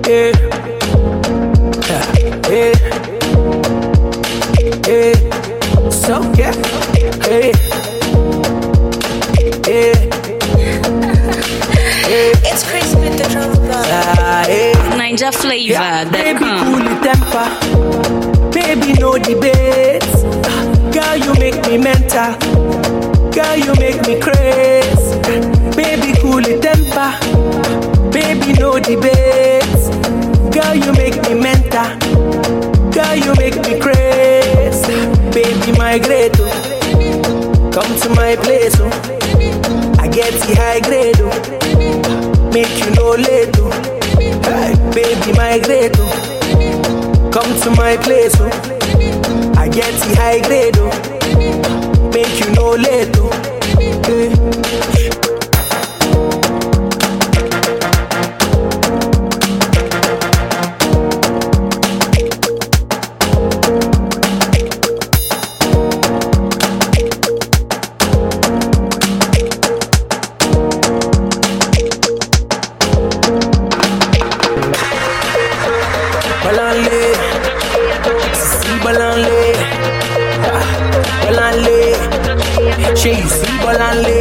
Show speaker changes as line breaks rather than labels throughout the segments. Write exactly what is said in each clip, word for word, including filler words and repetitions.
Yeah. Yeah. Yeah. So yeah. Yeah. Yeah. Yeah.
It's Chris with the drum block.
Ah, yeah.
Ninja flavor.
Yeah.
That
Baby,
come.
cool the temper. Baby, no debates. Girl, you make me mental. Girl, you make me crazy. Baby, cool the temper. Baby, no debates. Girl, you make me mental. Girl, you make me crazy. Baby, migrate, oh. Come to my place, oh. I get the high grade, oh. Make you no late, oh. Hey, baby, migrate, oh. Come to my place, oh. I get the high grade, oh. Make you no late, oh. Hey. Balanle, see balanle, balanle, she you see balanle.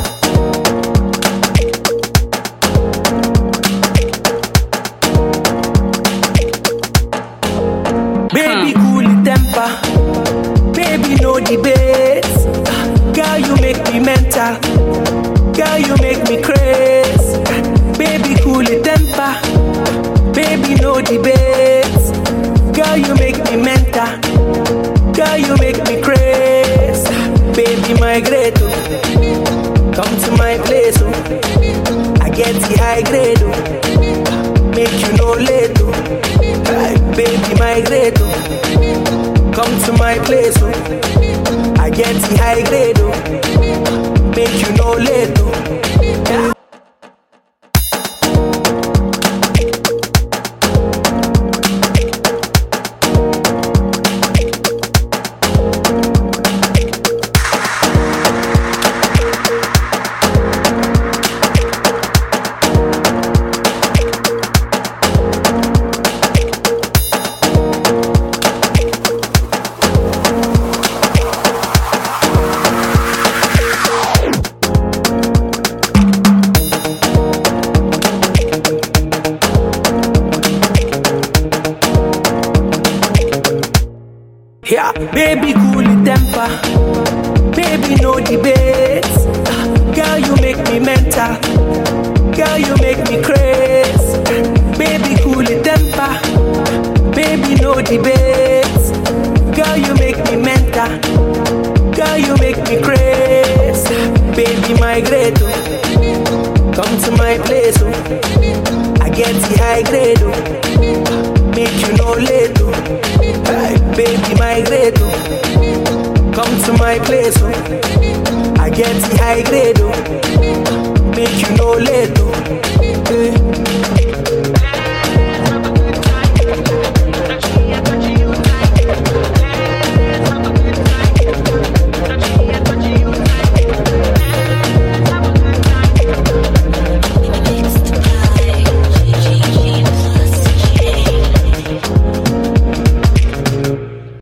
Baby, cool the temper, baby, no debates. Girl, you make me mental, girl, you make me crazy. Baby, cool the temper, baby, no debates. Girl, you make me mental. Girl, you make me crazy. Baby, migrate, oh. Come to my place, oh. I get the high grade, oh. Make you no late, oh. Hey, baby, migrate, oh. Come to my place, oh. I get the high grade, oh. Make you no late, oh. Yeah. Yeah, baby, cool the temper. Baby, no debates. Girl, you make me mental. Girl, you make me crazy. Baby, cool the temper. Baby, no debates. Girl, you make me mental. Girl, you make me crazy. Baby, migrate, oh. Come to my place, oh. I get the high grade, oh. Make you no late, oh. Hey, baby, migrate, oh. Come to my place, oh. I get the high grade, oh. Make you no late, oh.